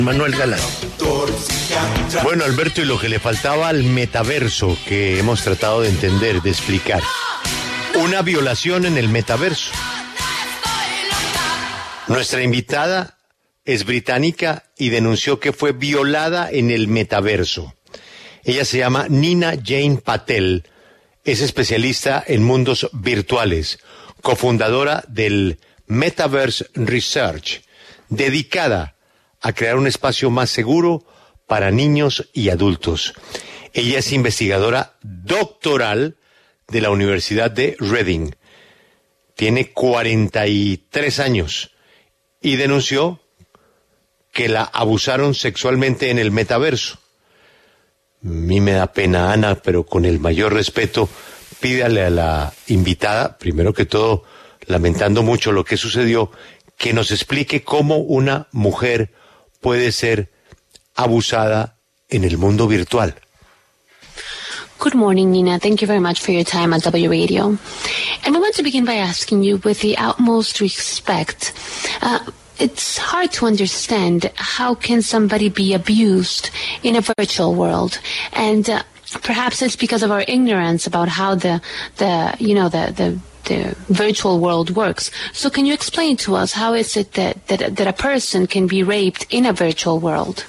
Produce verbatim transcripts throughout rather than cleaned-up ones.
Manuel Galán. Bueno, Alberto, y lo que le faltaba al metaverso que hemos tratado de entender, de explicar. Una violación en el metaverso. Nuestra invitada es británica y denunció que fue violada en el metaverso. Ella se llama Nina Jane Patel, es especialista en mundos virtuales, cofundadora del Metaverse Research, dedicada a crear un espacio más seguro para niños y adultos. Ella es investigadora doctoral de la Universidad de Reading. Tiene cuarenta y tres años y denunció que la abusaron sexualmente en el metaverso. A mí me da pena, Ana, pero con el mayor respeto, pídale a la invitada, primero que todo, lamentando mucho lo que sucedió, que nos explique cómo una mujer puede ser abusada en el mundo virtual. Good morning, Nina. Thank you very much for your time at W Radio. And we want to begin by asking you, with the utmost respect, uh, it's hard to understand how can somebody be abused in a virtual world, and uh, perhaps it's because of our ignorance about how the the you know the the the virtual world works. So can you explain to us how is it that that, that a person can be raped in a virtual world?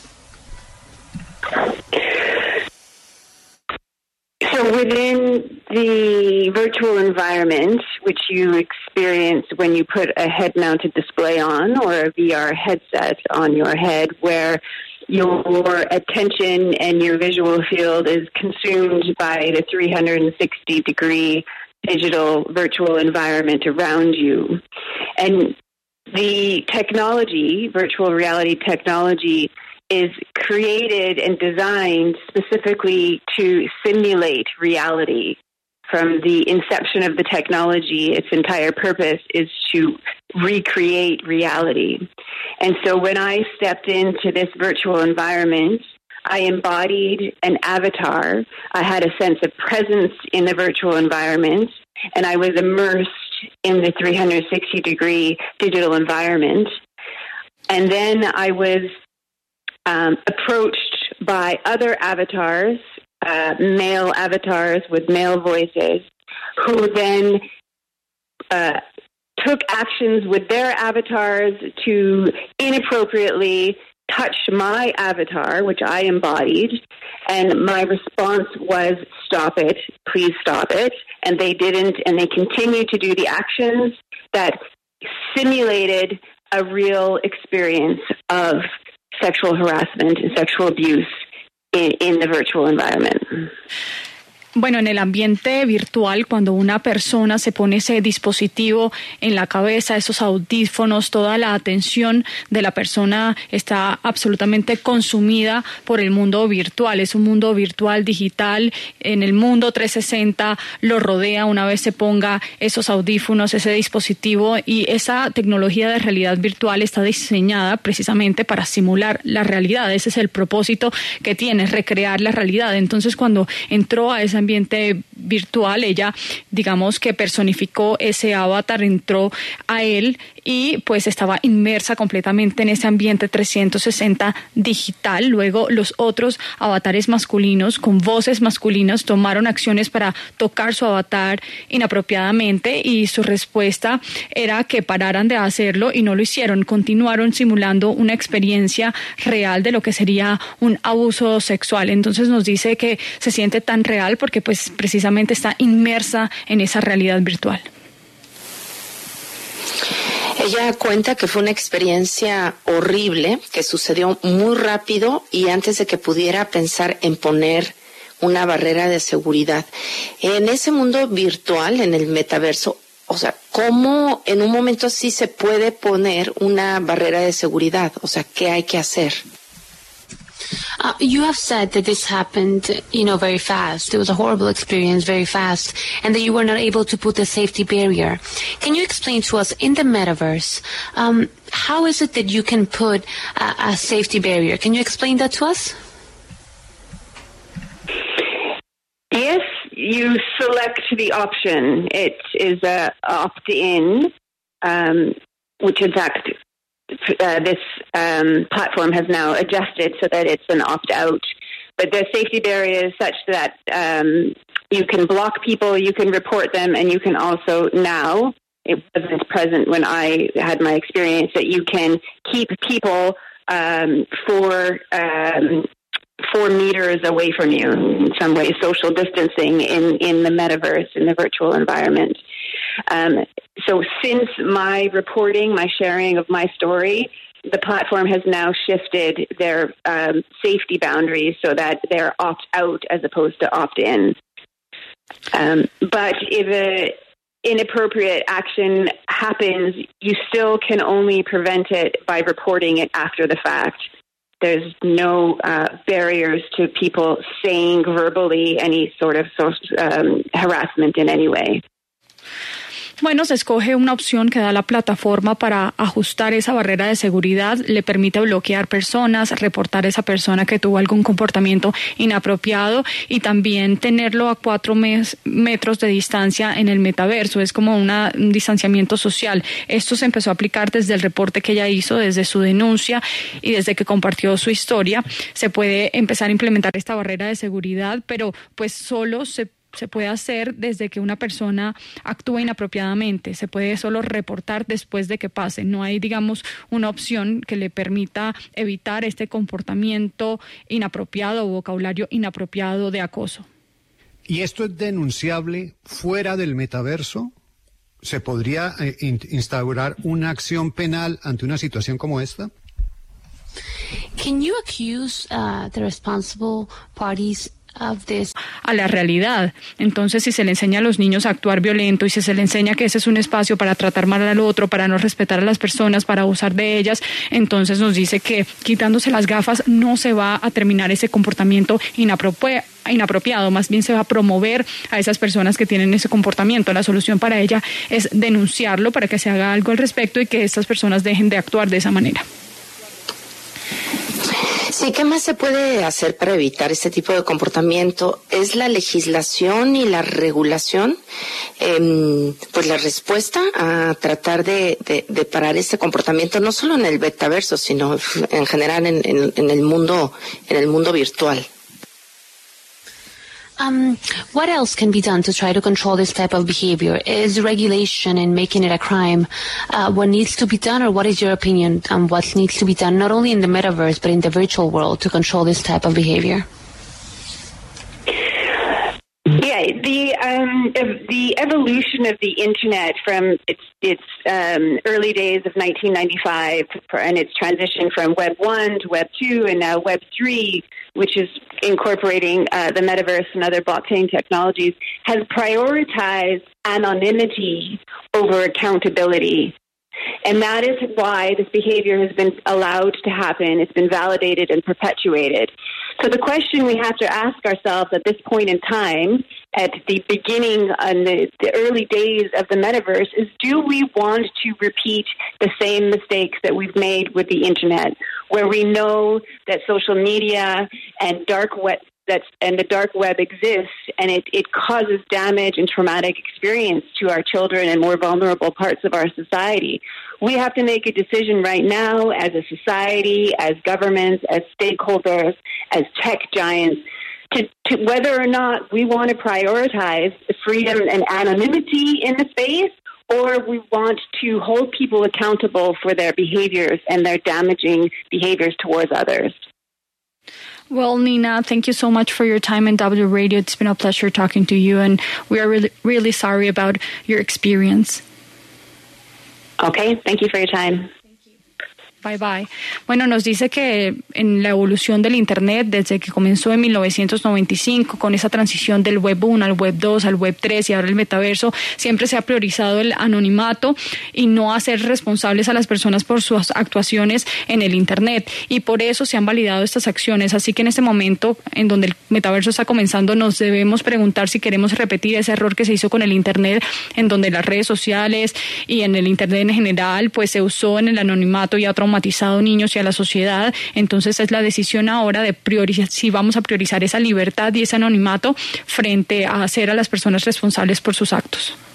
So within the virtual environment, which you experience when you put a head-mounted display on or a V R headset on your head, where your attention and your visual field is consumed by the three hundred sixty degree digital virtual environment around you. And the technology, virtual reality technology, is created and designed specifically to simulate reality. From the inception of the technology, its entire purpose is to recreate reality. And so when I stepped into this virtual environment, I embodied an avatar. I had a sense of presence in the virtual environment, and I was immersed in the three hundred sixty degree digital environment. And then I was um, approached by other avatars, uh, male avatars with male voices, who then uh, took actions with their avatars to inappropriately touch my avatar, which I embodied, and my response was, stop it, please stop it. And they didn't, and they continued to do the actions that simulated a real experience of sexual harassment and sexual abuse in, in the virtual environment. Bueno, en el ambiente virtual, cuando una persona se pone ese dispositivo en la cabeza, esos audífonos, toda la atención de la persona está absolutamente consumida por el mundo virtual. Es un mundo virtual, digital. En el mundo trescientos sesenta lo rodea una vez se ponga esos audífonos, ese dispositivo, y esa tecnología de realidad virtual está diseñada precisamente para simular la realidad. Ese es el propósito que tiene, recrear la realidad. Entonces, cuando entró a esa ambiente virtual, ella, digamos que personificó ese avatar, entró a él y pues estaba inmersa completamente en ese ambiente trescientos sesenta digital. Luego los otros avatares masculinos con voces masculinas tomaron acciones para tocar su avatar inapropiadamente, y su respuesta era que pararan de hacerlo, y no lo hicieron. Continuaron simulando una experiencia real de lo que sería un abuso sexual. Entonces nos dice que se siente tan real porque pues precisamente está inmersa en esa realidad virtual. Ella cuenta que fue una experiencia horrible, que sucedió muy rápido y antes de que pudiera pensar en poner una barrera de seguridad. En ese mundo virtual, en el metaverso, o sea, ¿cómo en un momento así se puede poner una barrera de seguridad? O sea, ¿qué hay que hacer? Uh, you have said that this happened, you know, very fast. It was a horrible experience, very fast, and that you were not able to put a safety barrier. Can you explain to us, in the metaverse, um, how is it that you can put a, a safety barrier? Can you explain that to us? Yes, you select the option. It is a opt-in, um, which in fact uh, this um, platform has now adjusted so that it's an opt-out. But the safety barrier is such that um, you can block people, you can report them, and you can also now, it wasn't present when I had my experience, that you can keep people um, for um, four meters away from you, in some way, social distancing in, in the metaverse, in the virtual environment. Um, so since my reporting, my sharing of my story, the platform has now shifted their um, safety boundaries so that they're opt-out as opposed to opt-in. Um, but if a inappropriate action happens, you still can only prevent it by reporting it after the fact. There's no uh, barriers to people saying verbally any sort of social, um, harassment in any way. Bueno, se escoge una opción que da la plataforma para ajustar esa barrera de seguridad, le permite bloquear personas, reportar a esa persona que tuvo algún comportamiento inapropiado y también tenerlo a cuatro mes, metros de distancia en el metaverso. Es como una, un distanciamiento social. Esto se empezó a aplicar desde el reporte que ella hizo, desde su denuncia y desde que compartió su historia. Se puede empezar a implementar esta barrera de seguridad, pero pues solo se se puede hacer desde que una persona actúa inapropiadamente. Se puede solo reportar después de que pase. No hay, digamos, una opción que le permita evitar este comportamiento inapropiado o vocabulario inapropiado de acoso. ¿Y esto es denunciable fuera del metaverso? ¿Se podría eh, instaurar una acción penal ante una situación como esta? Can you accuse uh, the responsible parties of this? A la realidad. Entonces, si se le enseña a los niños a actuar violento y si se le enseña que ese es un espacio para tratar mal al otro, para no respetar a las personas, para abusar de ellas, entonces nos dice que quitándose las gafas no se va a terminar ese comportamiento inapropio- inapropiado, más bien se va a promover a esas personas que tienen ese comportamiento. La solución para ella es denunciarlo para que se haga algo al respecto y que estas personas dejen de actuar de esa manera. Sí, ¿qué más se puede hacer para evitar este tipo de comportamiento? Es la legislación y la regulación, eh, pues la respuesta a tratar de, de, de parar este comportamiento, no solo en el metaverso, sino en general en, en, en el mundo, en el mundo virtual. Um, what else can be done to try to control this type of behavior? Is regulation and making it a crime uh, what needs to be done, or what is your opinion on what needs to be done, not only in the metaverse, but in the virtual world to control this type of behavior? Yeah, the um, the evolution of the internet from its its um, early days of nineteen ninety-five and its transition from Web one to Web two and now Web three, which is incorporating uh, the metaverse and other blockchain technologies, has prioritized anonymity over accountability. And that is why this behavior has been allowed to happen. It's been validated and perpetuated. So the question we have to ask ourselves at this point in time, at the beginning and the, the early days of the metaverse, is do we want to repeat the same mistakes that we've made with the internet, where we know that social media and dark web that's and the dark web exists, and it, it causes damage and traumatic experience to our children and more vulnerable parts of our society. We have to make a decision right now as a society, as governments, as stakeholders, as tech giants, to, to whether or not we want to prioritize freedom and anonymity in the space, or we want to hold people accountable for their behaviors and their damaging behaviors towards others. Well, Nina, thank you so much for your time in W Radio. It's been a pleasure talking to you, and we are really, really sorry about your experience. Okay, thank you for your time. Bye bye. Bueno, nos dice que en la evolución del Internet, desde que comenzó en mil novecientos noventa y cinco, con esa transición del Web uno al Web dos, al Web tres y ahora el metaverso, siempre se ha priorizado el anonimato y no hacer responsables a las personas por sus actuaciones en el Internet. Y por eso se han validado estas acciones. Así que en este momento, en donde el metaverso está comenzando, nos debemos preguntar si queremos repetir ese error que se hizo con el Internet, en donde las redes sociales y en el Internet en general, pues se usó en el anonimato y ha traumatizado niños y a la sociedad. Entonces es la decisión ahora de priorizar si vamos a priorizar esa libertad y ese anonimato frente a hacer a las personas responsables por sus actos.